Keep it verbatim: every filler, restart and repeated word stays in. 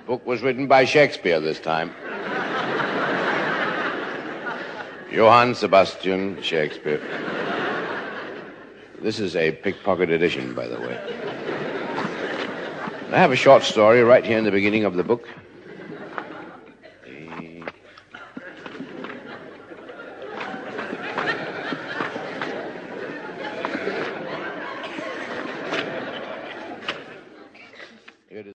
book was written by Shakespeare this time. Johann Sebastian Shakespeare. This is a pickpocket edition, by the way. I have a short story right here in the beginning of the book.